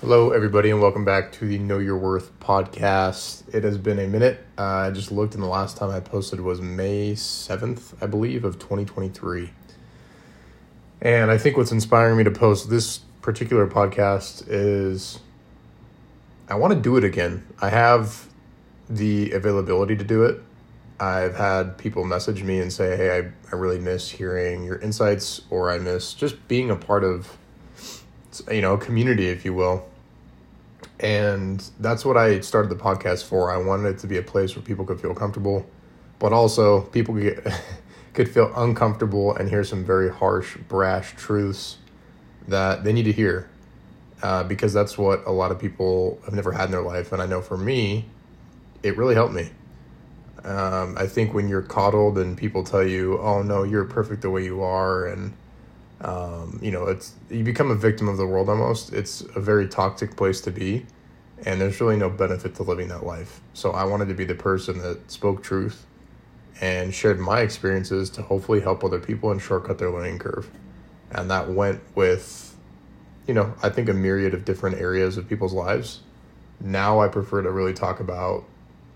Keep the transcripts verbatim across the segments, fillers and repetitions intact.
Hello, everybody, and welcome back to the Know Your Worth podcast. It has been a minute. Uh, I just looked, and the last time I posted was May seventh, I believe, of twenty twenty-three. And I think what's inspiring me to post this particular podcast is I want to do it again. I have the availability to do it. I've had people message me and say, hey, I, I really miss hearing your insights, or I miss just being a part of, you know, a community, if you will. And that's what I started the podcast for. I wanted it to be a place where people could feel comfortable, but also people could get, could feel uncomfortable and hear some very harsh, brash truths that they need to hear, uh, because that's what a lot of people have never had in their life. And I know for me, it really helped me. Um, I think when you're coddled and people tell you, oh, no, you're perfect the way you are, and Um, you know, it's you become a victim of the world almost. It's a very toxic place to be, and there's really no benefit to living that life. So I wanted to be the person that spoke truth and shared my experiences to hopefully help other people and shortcut their learning curve. And that went with, you know, I think a myriad of different areas of people's lives. Now I prefer to really talk about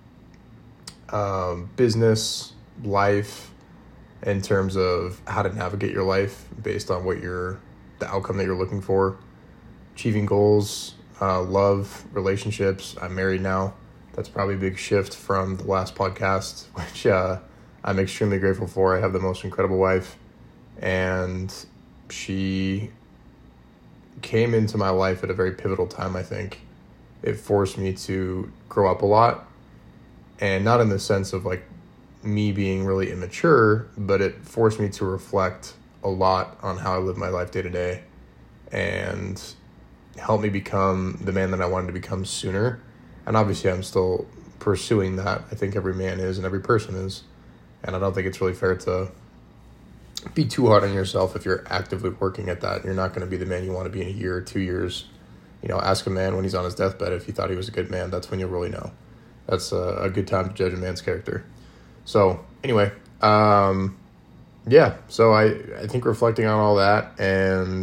um, business, life, in terms of how to navigate your life based on what you're, the outcome that you're looking for, achieving goals, uh, love, relationships. I'm married now. That's probably a big shift from the last podcast, which uh, I'm extremely grateful for. I have the most incredible wife, and she came into my life at a very pivotal time, I think. It forced me to grow up a lot, and not in the sense of like me being really immature, but it forced me to reflect a lot on how I live my life day to day and helped me become the man that I wanted to become sooner. And obviously I'm still pursuing that. I think every man is and every person is. And I don't think it's really fair to be too hard on yourself if you're actively working at that. You're not going to be the man you want to be in a year or two years. You know, ask a man when he's on his deathbed if he thought he was a good man. That's when you'll really know. That's a, a good time to judge a man's character. So anyway, um, yeah, so I, I think reflecting on all that and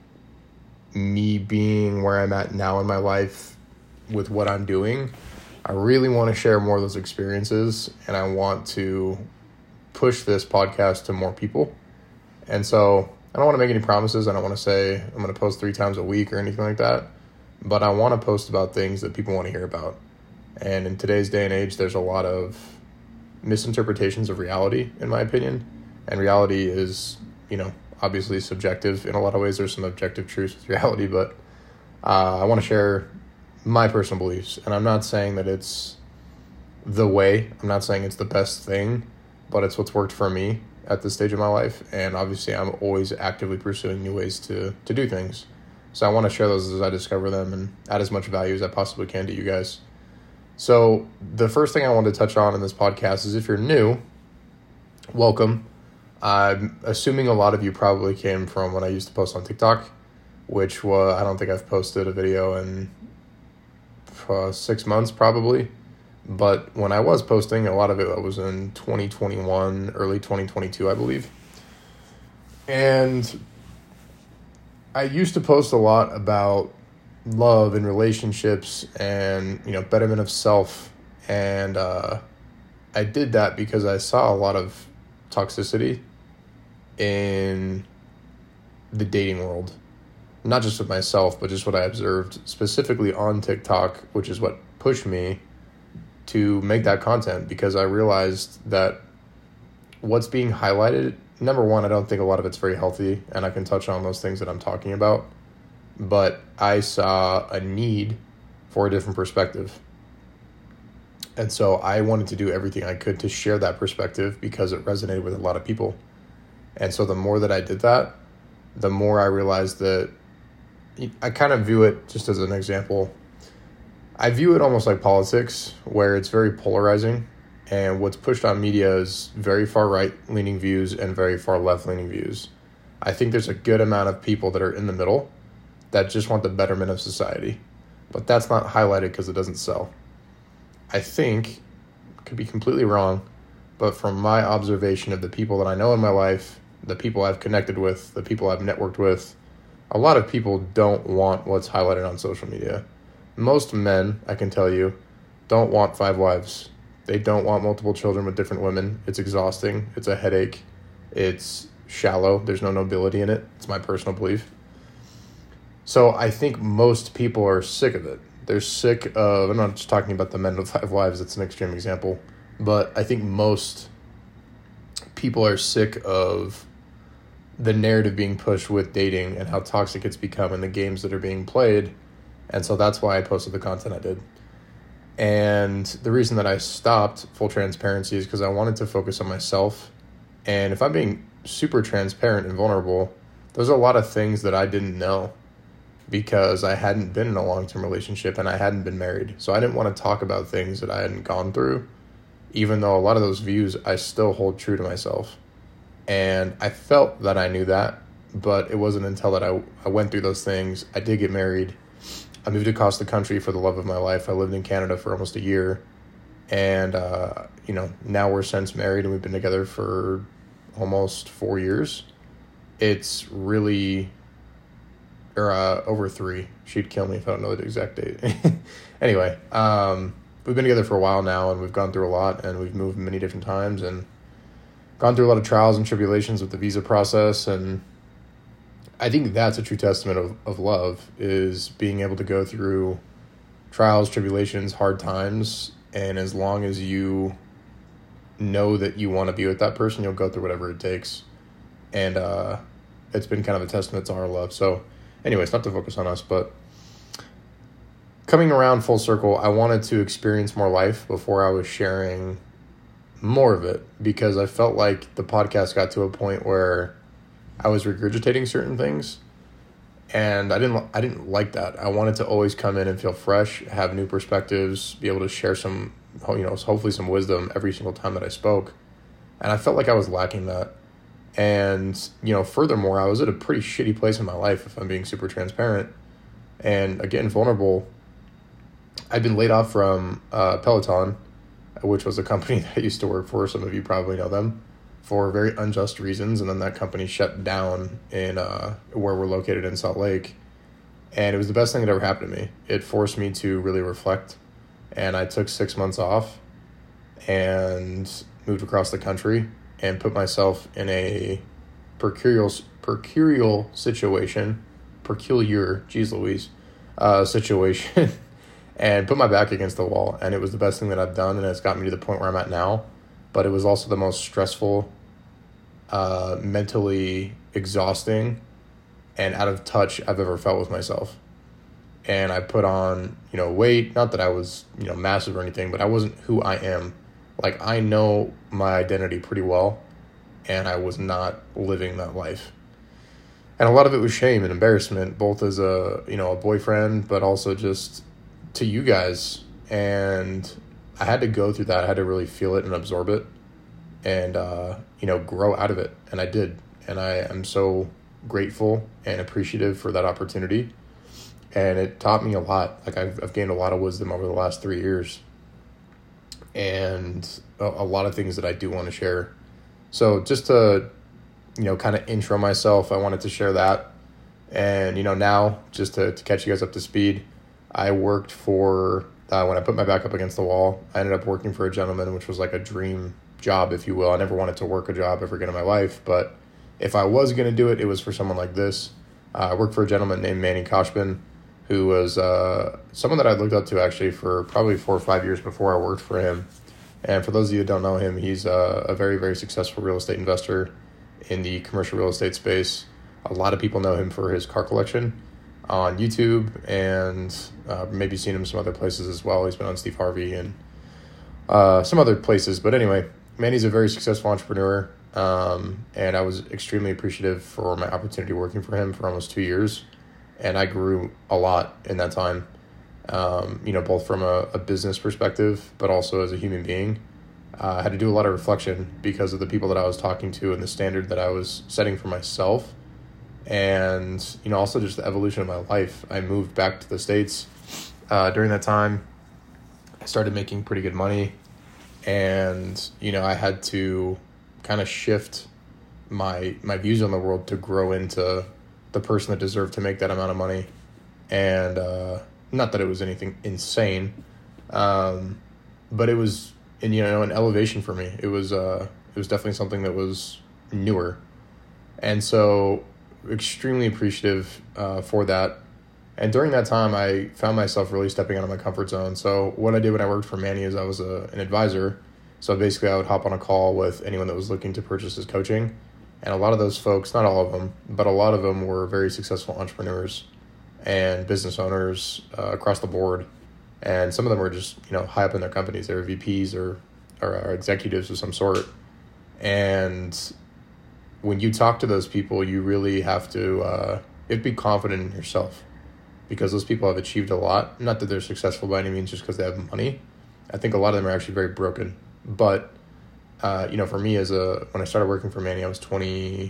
me being where I'm at now in my life with what I'm doing, I really want to share more of those experiences, and I want to push this podcast to more people. And so I don't want to make any promises. I don't want to say I'm going to post three times a week or anything like that, but I want to post about things that people want to hear about. And in today's day and age, there's a lot of misinterpretations of reality, in my opinion, and reality is, you know, obviously subjective. In a lot of ways, there's some objective truths with reality, but uh, I want to share my personal beliefs, and I'm not saying that it's the way, I'm not saying it's the best thing, but it's what's worked for me at this stage of my life, and obviously I'm always actively pursuing new ways to, to do things, so I want to share those as I discover them and add as much value as I possibly can to you guys. So the first thing I want to touch on in this podcast is, if you're new, welcome. I'm assuming a lot of you probably came from when I used to post on TikTok, which was, I don't think I've posted a video in uh, six months probably. But when I was posting, a lot of it was in twenty twenty-one, early twenty twenty-two, I believe. And I used to post a lot about love and relationships and, you know, betterment of self. And uh, I did that because I saw a lot of toxicity in the dating world, not just with myself, but just what I observed specifically on TikTok, which is what pushed me to make that content, because I realized that what's being highlighted, number one, I don't think a lot of it's very healthy, and I can touch on those things that I'm talking about. But I saw a need for a different perspective. And so I wanted to do everything I could to share that perspective because it resonated with a lot of people. And so the more that I did that, the more I realized that I kind of view it, just as an example, I view it almost like politics, where it's very polarizing. And what's pushed on media is very far right-leaning views and very far left-leaning views. I think there's a good amount of people that are in the middle that just want the betterment of society. But that's not highlighted because it doesn't sell. I think, could be completely wrong, but from my observation of the people that I know in my life, the people I've connected with, the people I've networked with, a lot of people don't want what's highlighted on social media. Most men, I can tell you, don't want five wives. They don't want multiple children with different women. It's exhausting. It's a headache. It's shallow. There's no nobility in it. It's my personal belief. So I think most people are sick of it. They're sick of, I'm not just talking about the men with five wives, it's an extreme example, but I think most people are sick of the narrative being pushed with dating and how toxic it's become and the games that are being played. And so that's why I posted the content I did. And the reason that I stopped, full transparency, is because I wanted to focus on myself. And if I'm being super transparent and vulnerable, there's a lot of things that I didn't know because I hadn't been in a long-term relationship and I hadn't been married. So I didn't want to talk about things that I hadn't gone through, even though a lot of those views I still hold true to myself. And I felt that I knew that, but it wasn't until that I, I went through those things. I did get married. I moved across the country for the love of my life. I lived in Canada for almost a year. And, uh, you know, now we're since married and we've been together for almost four years. It's really, or uh, over three. She'd kill me if I don't know the exact date. Anyway, um, we've been together for a while now and we've gone through a lot and we've moved many different times and gone through a lot of trials and tribulations with the visa process. And I think that's a true testament of, of love, is being able to go through trials, tribulations, hard times. And as long as you know that you want to be with that person, you'll go through whatever it takes. And uh, it's been kind of a testament to our love. So anyways, not to focus on us, but coming around full circle, I wanted to experience more life before I was sharing more of it, because I felt like the podcast got to a point where I was regurgitating certain things, and I didn't I didn't like that. I wanted to always come in and feel fresh, have new perspectives, be able to share some, you know, hopefully some wisdom every single time that I spoke. And I felt like I was lacking that. And, you know, furthermore, I was at a pretty shitty place in my life, if I'm being super transparent. And again, vulnerable. I'd been laid off from uh, Peloton, which was a company that I used to work for. Some of you probably know them, for very unjust reasons. And then that company shut down in uh, where we're located in Salt Lake. And it was the best thing that ever happened to me. It forced me to really reflect. And I took six months off and moved across the country and put myself in a percurial, percurial situation, peculiar, geez Louise, uh, situation, and put my back against the wall. And it was the best thing that I've done, and it's got me to the point where I'm at now. But it was also the most stressful, uh, mentally exhausting, and out of touch I've ever felt with myself. And I put on, you know, weight, not that I was, you know, massive or anything, but I wasn't who I am. Like, I know my identity pretty well, and I was not living that life. And a lot of it was shame and embarrassment, both as a, you know, a boyfriend, but also just to you guys. And I had to go through that. I had to really feel it and absorb it and, uh, you know, grow out of it. And I did. And I am so grateful and appreciative for that opportunity. And it taught me a lot. Like, I've, I've gained a lot of wisdom over the last three years. And a, a lot of things that I do want to share. So just to, you know, kind of intro myself, I wanted to share that. And, you know, now, just to, to catch you guys up to speed, I worked for, uh, when I put my back up against the wall, I ended up working for a gentleman, which was like a dream job, if you will. I never wanted to work a job ever again in my life. But if I was going to do it, it was for someone like this. Uh, I worked for a gentleman named Manny Koshman, who was uh, someone that I looked up to actually for probably four or five years before I worked for him. And for those of you who don't know him, he's a, a very, very successful real estate investor in the commercial real estate space. A lot of people know him for his car collection on YouTube, and uh, maybe seen him some other places as well. He's been on Steve Harvey and uh, some other places. But anyway, Manny's a very successful entrepreneur, um, and I was extremely appreciative for my opportunity working for him for almost two years. And I grew a lot in that time, um, you know, both from a, a business perspective, but also as a human being. Uh, I had to do a lot of reflection because of the people that I was talking to and the standard that I was setting for myself. And, you know, also just the evolution of my life. I moved back to the States uh, during that time. I started making pretty good money. And, you know, I had to kind of shift my my views on the world to grow into the person that deserved to make that amount of money. And uh, not that it was anything insane, um, but it was, and you know, an elevation for me. It was uh, it was definitely something that was newer, and so extremely appreciative uh, for that. And during that time, I found myself really stepping out of my comfort zone. So what I did when I worked for Manny is I was a, an advisor. So basically, I would hop on a call with anyone that was looking to purchase his coaching, and a lot of those folks, not all of them, but a lot of them were very successful entrepreneurs and business owners uh, across the board. And some of them were just, you know, high up in their companies. They were V Ps or, or, or executives of some sort. And when you talk to those people, you really have to uh, you have to be confident in yourself, because those people have achieved a lot. Not that they're successful by any means just because they have money. I think a lot of them are actually very broken. But, uh, you know, for me, as a when I started working for Manny, I was twenty-two,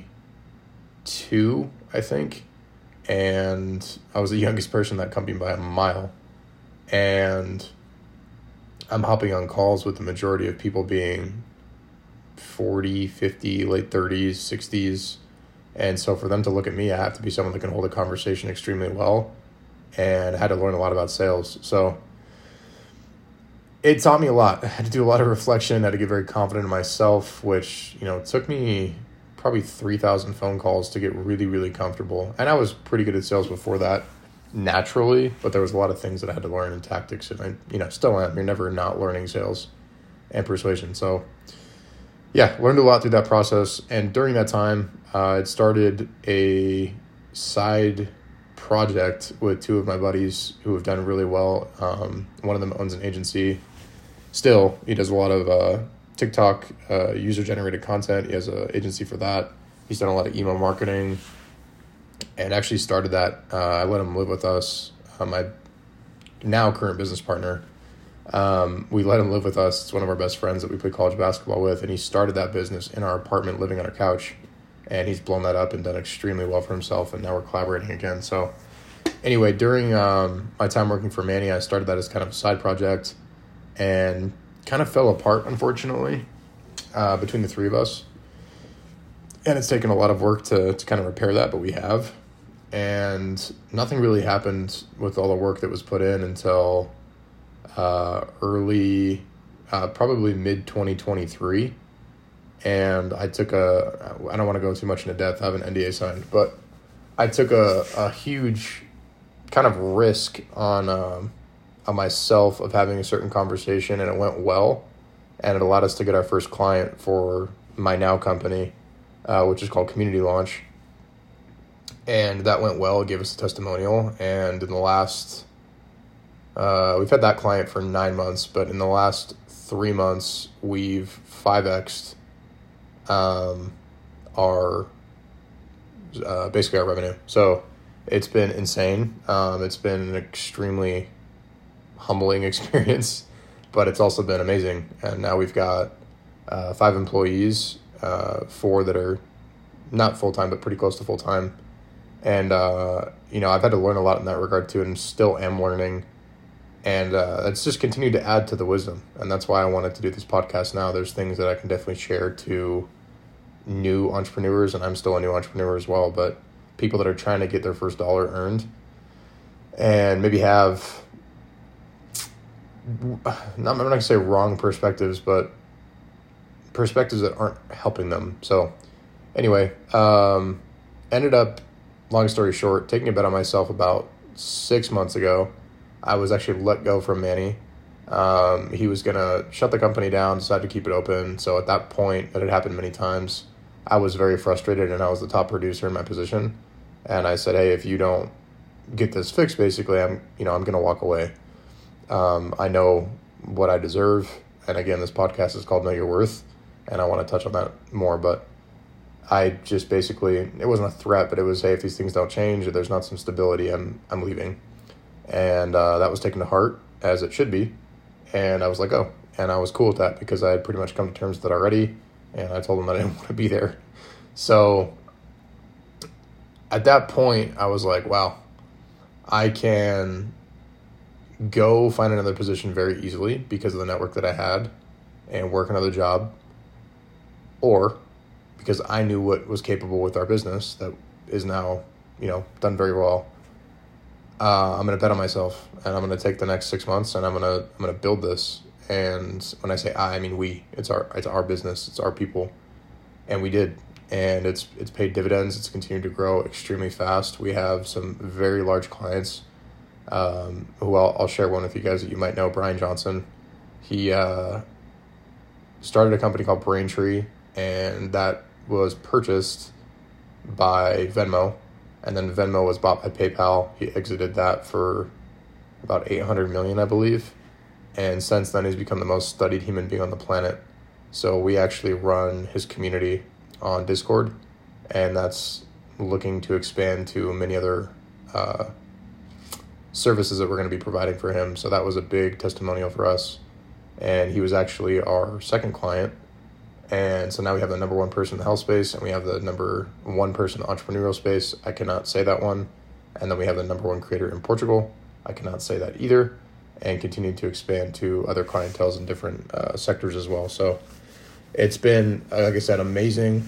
I think. And I was the youngest person in that company by a mile. And I'm hopping on calls with the majority of people being forty, fifty, late thirties, sixties. And so for them to look at me, I have to be someone that can hold a conversation extremely well. And I had to learn a lot about sales. So it taught me a lot. I had to do a lot of reflection. I had to get very confident in myself, which, you know, it took me probably three thousand phone calls to get really, really comfortable. And I was pretty good at sales before that, naturally, but there was a lot of things that I had to learn in tactics, and I, you know, still am. You're never not learning sales and persuasion. So yeah, learned a lot through that process. And during that time, uh, I'd started a side project with two of my buddies who have done really well. Um, one of them owns an agency. Still, he does a lot of uh, TikTok, uh, user-generated content. He has an agency for that. He's done a lot of email marketing, and actually started that. Uh, I let him live with us. Uh, my now current business partner, um, we let him live with us. It's one of our best friends that we play college basketball with, and he started that business in our apartment, living on our couch, and he's blown that up and done extremely well for himself, and now we're collaborating again. So anyway, during um, my time working for Manny, I started that as kind of a side project, and kind of fell apart, unfortunately, uh, between the three of us. And it's taken a lot of work to, to kind of repair that, but we have. And nothing really happened with all the work that was put in until uh, early, uh, probably mid twenty twenty-three. And I took a, I don't want to go too much into depth, I have an N D A signed, but I took a, a huge kind of risk on um, on myself of having a certain conversation, and it went well, and it allowed us to get our first client for my now company, uh, which is called Community Launch. And that went well. It gave us a testimonial, and in the last, uh, we've had that client for nine months, but in the last three months, we've five X'd um, our, uh, basically our revenue. So it's been insane. Um, it's been an extremely humbling experience, but it's also been amazing. And now we've got uh, five employees, uh, four that are not full-time, but pretty close to full-time. And, uh, you know, I've had to learn a lot in that regard too, and still am learning. And uh, it's just continued to add to the wisdom. And that's why I wanted to do this podcast now. There's things that I can definitely share to new entrepreneurs, and I'm still a new entrepreneur as well, but people that are trying to get their first dollar earned and maybe have, not, I'm not going to say wrong perspectives, but perspectives that aren't helping them. So anyway, um, ended up, long story short, taking a bet on myself about six months ago. I was actually let go from Manny. Um, he was going to shut the company down, decided to keep it open. So at that point, that had happened many times, I was very frustrated, and I was the top producer in my position. And I said, hey, if you don't get this fixed, basically, I'm, you know, I'm going to walk away. Um, I know what I deserve. And again, this podcast is called Know Your Worth, and I want to touch on that more, but I just basically, it wasn't a threat, but it was, hey, if these things don't change, or there's not some stability, I'm, I'm leaving. And, uh, that was taken to heart, as it should be. And I was like, oh, and I was cool with that because I had pretty much come to terms with that already. And I told them that I didn't want to be there. So at that point, I was like, wow, I can go find another position very easily because of the network that I had and work another job, or because I knew what was capable with our business that is now you know, done very well. Uh, I'm going to bet on myself, and I'm going to take the next six months, and I'm going to I'm going to build this. And when I say I, I mean we. It's our it's our business. It's our people, and we did. And it's it's paid dividends. It's continued to grow extremely fast. We have some very large clients, um, who I'll, I'll share one with you guys that you might know, Brian Johnson. He uh, started a company called Braintree, and that was purchased by Venmo. And then Venmo was bought by PayPal. He exited that for about eight hundred million dollars, I believe. And since then, he's become the most studied human being on the planet. So we actually run his community on Discord, and that's looking to expand to many other uh, services that we're going to be providing for him. So that was a big testimonial for us. And he was actually our second client. And so now we have the number one person in the health space, and we have the number one person in the entrepreneurial space. I cannot say that one. And then we have the number one creator in Portugal. I cannot say that either. And continue to expand to other clienteles in different uh, sectors as well. So it's been, like I said, amazing.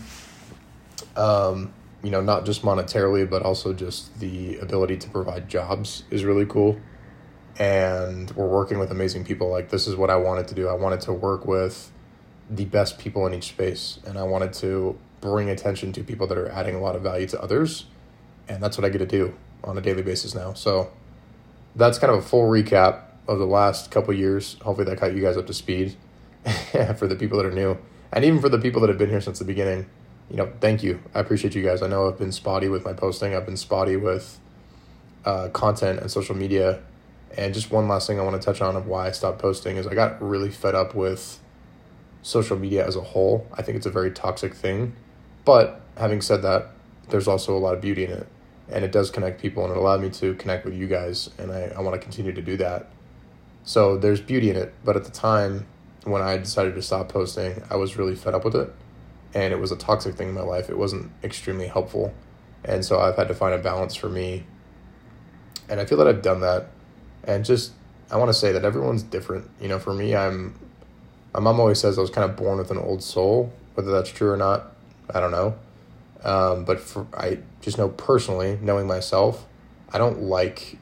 Um, you know, not just monetarily, but also just the ability to provide jobs is really cool. And we're working with amazing people. Like, this is what I wanted to do. I wanted to work with the best people in each space, and I wanted to bring attention to people that are adding a lot of value to others, and that's what I get to do on a daily basis now. So that's kind of a full recap of the last couple of years. Hopefully that got you guys up to speed for the people that are new, and even for the people that have been here since the beginning. You know, thank you. I appreciate you guys. I know I've been spotty with my posting. I've been spotty with uh, content and social media. And just one last thing I want to touch on of why I stopped posting is I got really fed up with social media as a whole. I think it's a very toxic thing. But having said that, there's also a lot of beauty in it. And it does connect people, and it allowed me to connect with you guys. And I, I want to continue to do that. So there's beauty in it. But at the time when I decided to stop posting, I was really fed up with it. And it was a toxic thing in my life. It wasn't extremely helpful. And so I've had to find a balance for me. And I feel that I've done that. And just, I want to say that everyone's different. You know, for me, I'm, my mom always says I was kind of born with an old soul. Whether that's true or not, I don't know. Um, but for, I just know personally, knowing myself, I don't like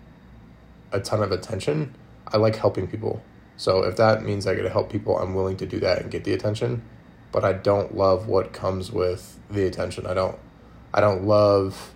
a ton of attention. I like helping people. So if that means I get to help people, I'm willing to do that and get the attention. But I don't love what comes with the attention. I don't, I don't love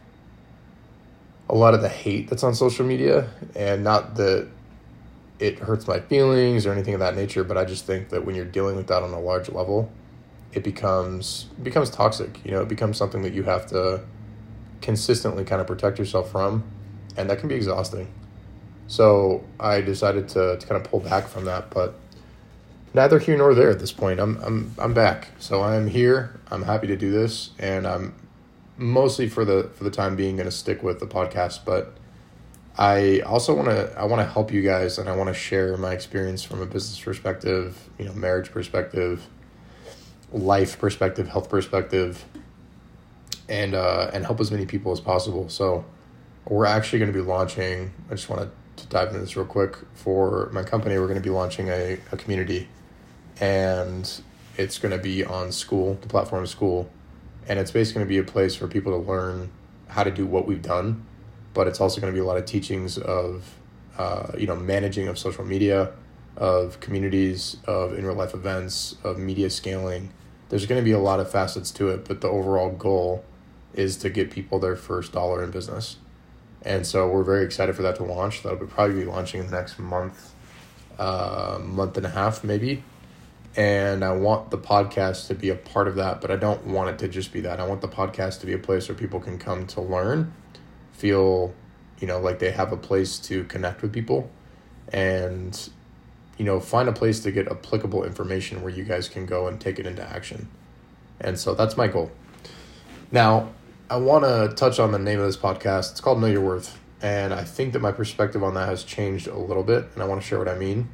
a lot of the hate that's on social media, and not that it hurts my feelings or anything of that nature, but I just think that when you're dealing with that on a large level, it becomes it becomes toxic. You know, it becomes something that you have to consistently kind of protect yourself from, and that can be exhausting. So I decided to, to kind of pull back from that, but neither here nor there at this point. I'm I'm I'm back. So I'm here. I'm happy to do this, and I'm mostly for the for the time being going to stick with the podcast, but I also want to I want to help you guys, and I want to share my experience from a business perspective, you know, marriage perspective, life perspective, health perspective, and uh, and help as many people as possible. So we're actually going to be launching, I just want to dive into this real quick, for my company. We're going to be launching a, a community, and it's going to be on School, the platform of School. And it's basically going to be a place for people to learn how to do what we've done, but it's also going to be a lot of teachings of, uh, you know, managing of social media, of communities, of in real life events, of media scaling. There's going to be a lot of facets to it, but the overall goal is to get people their first dollar in business. And so we're very excited for that to launch. That'll probably be launching in the next month, uh, month and a half maybe. And I want the podcast to be a part of that, but I don't want it to just be that. I want the podcast to be a place where people can come to learn, feel, you know, like they have a place to connect with people, and, you know, find a place to get applicable information where you guys can go and take it into action. And so that's my goal. Now, I want to touch on the name of this podcast. It's called Know Your Worth. And I think that my perspective on that has changed a little bit, and I want to share what I mean.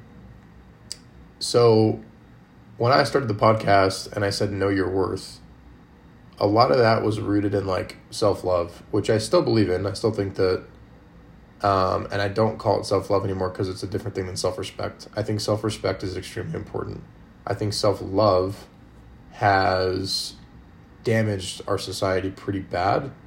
So when I started the podcast and I said know your worth, a lot of that was rooted in like self-love, which I still believe in. I still think that, um, and I don't call it self-love anymore because it's a different thing than self-respect. I think self-respect is extremely important. I think self-love has damaged our society pretty bad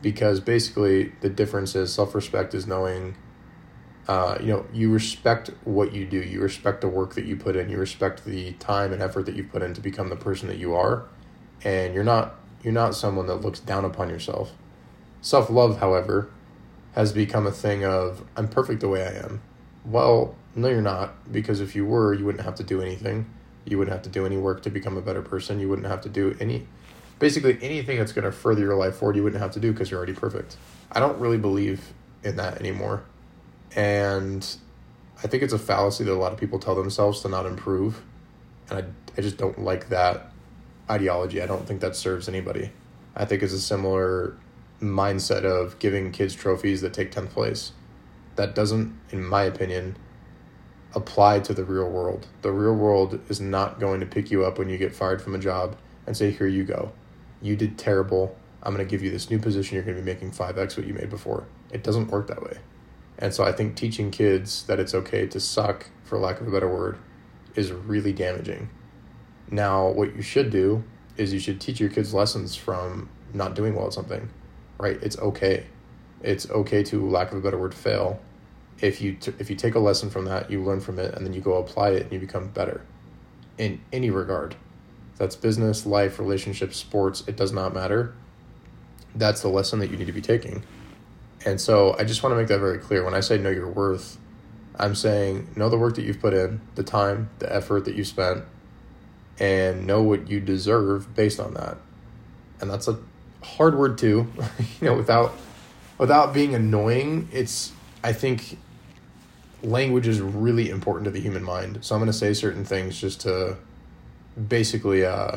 because basically the difference is self-respect is knowing, uh, you know, you respect what you do. You respect the work that you put in. You respect the time and effort that you put in to become the person that you are. And you're not, you're not someone that looks down upon yourself. Self-love, however, has become a thing of, I'm perfect the way I am. Well, no, you're not, because if you were, you wouldn't have to do anything. You wouldn't have to do any work to become a better person. You wouldn't have to do any, basically anything that's going to further your life forward, you wouldn't have to do because you're already perfect. I don't really believe in that anymore. And I think it's a fallacy that a lot of people tell themselves to not improve. And I, I just don't like that ideology. I don't think that serves anybody. I think it's a similar mindset of giving kids trophies that take tenth place. That doesn't, in my opinion, apply to the real world. The real world is not going to pick you up when you get fired from a job and say, here you go. You did terrible. I'm going to give you this new position. You're going to be making five x what you made before. It doesn't work that way. And so I think teaching kids that it's okay to suck, for lack of a better word, is really damaging. Now, what you should do is you should teach your kids lessons from not doing well at something, right? It's okay. It's okay to, lack of a better word, fail. If you t- if you take a lesson from that, you learn from it, and then you go apply it, and you become better in any regard. That's business, life, relationships, sports. It does not matter. That's the lesson that you need to be taking. And so I just want to make that very clear. When I say know your worth, I'm saying know the work that you've put in, the time, the effort that you spent, and know what you deserve based on that. And that's a hard word too, you know, without without being annoying. It's, I think language is really important to the human mind. So I'm going to say certain things just to basically uh,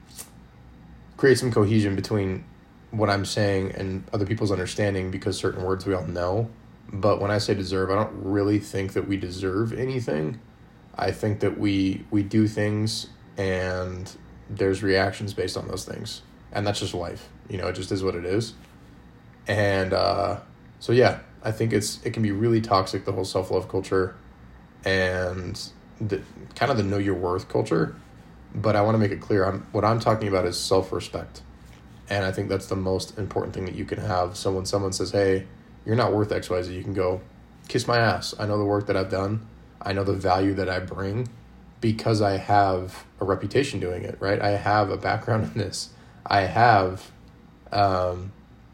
create some cohesion between what I'm saying and other people's understanding, because certain words we all know. But when I say deserve, I don't really think that we deserve anything. I think that we we do things and there's reactions based on those things. And that's just life. You know, it just is what it is. And uh, so, yeah, I think it's it can be really toxic, the whole self-love culture and the kind of the know your worth culture. But I want to make it clear, I'm, what I'm talking about is self-respect. And I think that's the most important thing that you can have. So when someone says, hey, you're not worth X Y Z, you can go, kiss my ass. I know the work that I've done. I know the value that I bring because I have a reputation doing it, right? I have a background in this. I have um,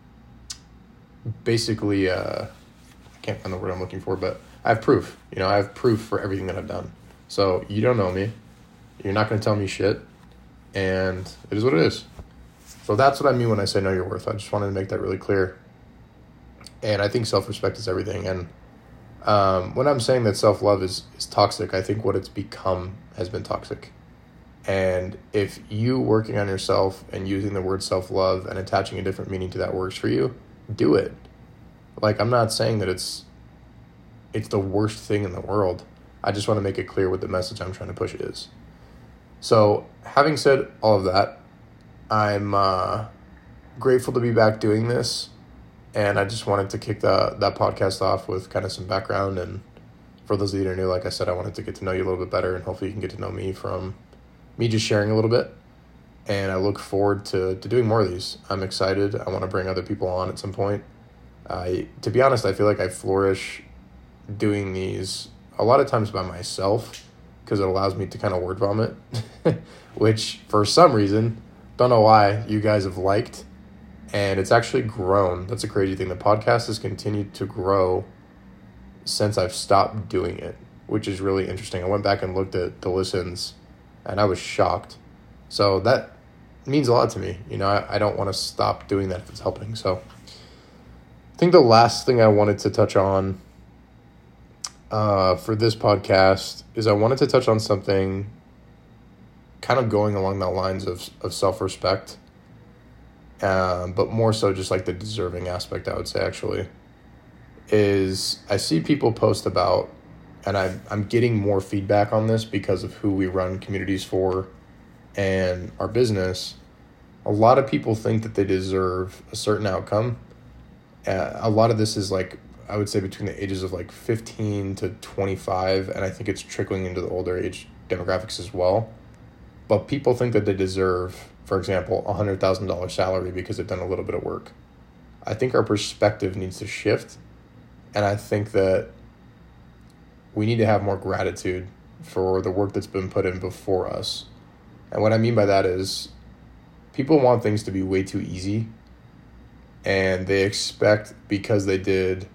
basically, uh, I can't find the word I'm looking for, but I have proof. You know, I have proof for everything that I've done. So you don't know me. You're not going to tell me shit. And it is what it is. So that's what I mean when I say know your worth. I just wanted to make that really clear. And I think self-respect is everything. And um, when I'm saying that self-love is, is toxic, I think what it's become has been toxic. And if you working on yourself and using the word self-love and attaching a different meaning to that works for you, do it. Like, I'm not saying that it's it's the worst thing in the world. I just want to make it clear what the message I'm trying to push is. So having said all of that, I'm uh, grateful to be back doing this, and I just wanted to kick the, that podcast off with kind of some background. And for those of you that are new, like I said, I wanted to get to know you a little bit better, and hopefully you can get to know me from me just sharing a little bit. And I look forward to, to doing more of these. I'm excited. I want to bring other people on at some point. I, to be honest, I feel like I flourish doing these a lot of times by myself because it allows me to kind of word vomit, which for some reason, don't know why, you guys have liked, and it's actually grown. That's a crazy thing. The podcast has continued to grow since I've stopped doing it, which is really interesting. I went back and looked at the listens, and I was shocked. So that means a lot to me. You know, I, I don't want to stop doing that if it's helping. So I think the last thing I wanted to touch on uh, for this podcast is I wanted to touch on something kind of going along the lines of, of self-respect, um, but more so just like the deserving aspect, I would say, actually, is I see people post about, and I, I'm getting more feedback on this because of who we run communities for and our business. A lot of people think that they deserve a certain outcome. Uh, a lot of this is like, I would say between the ages of like fifteen to twenty-five, and I think it's trickling into the older age demographics as well. But people think that they deserve, for example, a one hundred thousand dollars salary because they've done a little bit of work. I think our perspective needs to shift. And I think that we need to have more gratitude for the work that's been put in before us. And what I mean by that is people want things to be way too easy. And they expect, because they did...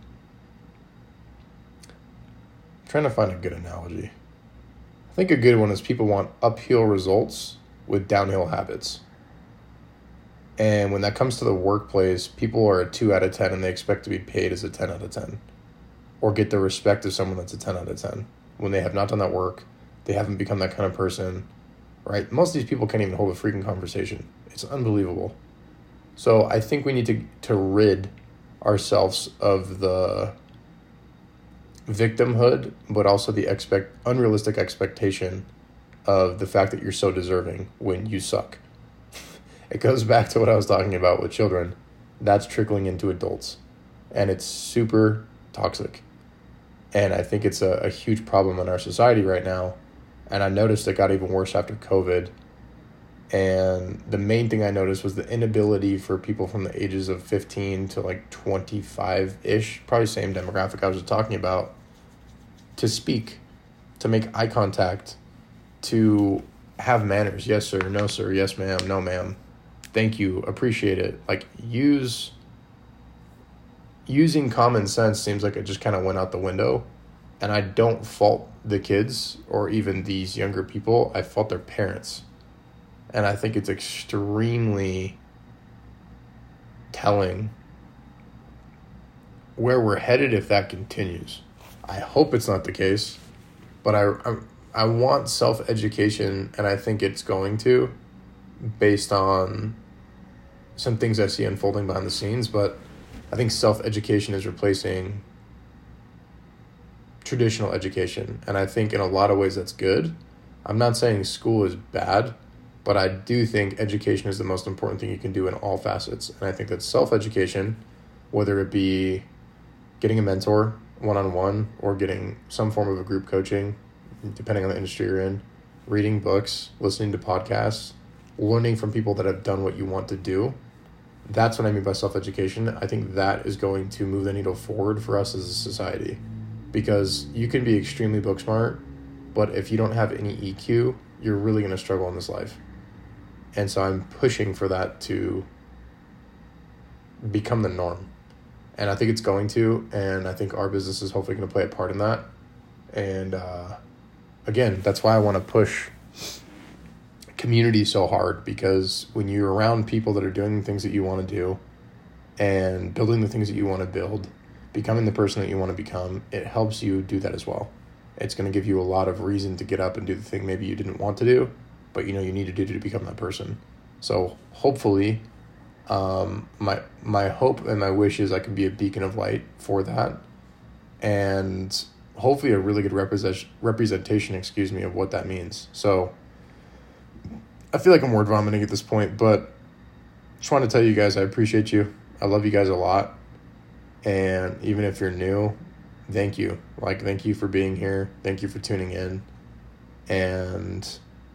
I'm trying to find a good analogy. I think a good one is people want uphill results with downhill habits. And when that comes to the workplace, people are a two out of ten and they expect to be paid as a ten out of ten. Or get the respect of someone that's a ten out of ten. When they have not done that work, they haven't become that kind of person, right? Most of these people can't even hold a freaking conversation. It's unbelievable. So I think we need to, to rid ourselves of the victimhood, but also the expect unrealistic expectation of the fact that you're so deserving when you suck. It goes back to what I was talking about with children. That's trickling into adults. And it's super toxic. And I think it's a, a huge problem in our society right now. And I noticed it got even worse after COVID. And the main thing I noticed was the inability for people from the ages of fifteen to like twenty-five-ish, probably same demographic I was just talking about, to speak, to make eye contact, to have manners. Yes, sir. No, sir. Yes, ma'am. No, ma'am. Thank you. Appreciate it. Like, use... Using common sense seems like it just kind of went out the window. And I don't fault the kids or even these younger people. I fault their parents. And I think it's extremely telling where we're headed if that continues. I hope it's not the case, but I I, I want self-education, and I think it's going to, based on some things I see unfolding behind the scenes, but I think self-education is replacing traditional education, and I think in a lot of ways that's good. I'm not saying school is bad, but I do think education is the most important thing you can do in all facets. And I think that self-education, whether it be getting a mentor one-on-one or getting some form of a group coaching, depending on the industry you're in, reading books, listening to podcasts, learning from people that have done what you want to do, that's what I mean by self-education. I think that is going to move the needle forward for us as a society. Because you can be extremely book smart, but if you don't have any E Q, you're really going to struggle in this life. And so I'm pushing for that to become the norm. And I think it's going to, and I think our business is hopefully going to play a part in that. And uh, again, that's why I want to push community so hard, because when you're around people that are doing the things that you want to do and building the things that you want to build, becoming the person that you want to become, it helps you do that as well. It's going to give you a lot of reason to get up and do the thing maybe you didn't want to do, but you know you need to do to become that person. So hopefully, um, my my hope and my wish is I can be a beacon of light for that, and hopefully a really good represent representation, excuse me, of what that means. So I feel like I'm word vomiting at this point, but just want to tell you guys I appreciate you. I love you guys a lot. And even if you're new, thank you. Like, thank you for being here. Thank you for tuning in. And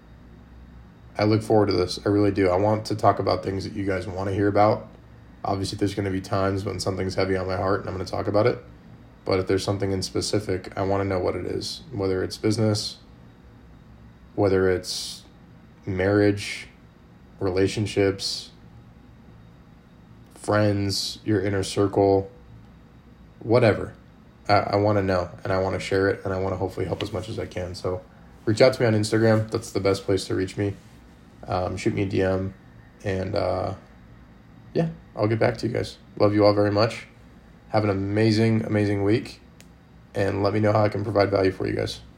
I look forward to this. I really do. I want to talk about things that you guys want to hear about. Obviously, there's going to be times when something's heavy on my heart and I'm going to talk about it. But if there's something in specific, I want to know what it is. Whether it's business, whether it's marriage, relationships, friends, your inner circle, whatever. I, I want to know, and I want to share it, and I want to hopefully help as much as I can. So reach out to me on Instagram. That's the best place to reach me. Um, shoot me a D M, and uh, yeah, I'll get back to you guys. Love you all very much. Have an amazing, amazing week, and let me know how I can provide value for you guys.